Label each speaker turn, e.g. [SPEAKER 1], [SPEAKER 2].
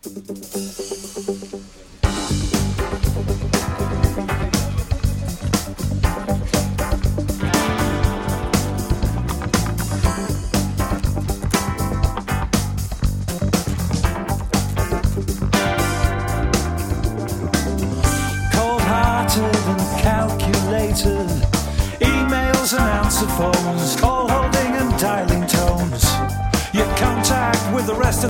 [SPEAKER 1] Emails and answer phones, call holding and dialing tones. Your contact with the rest of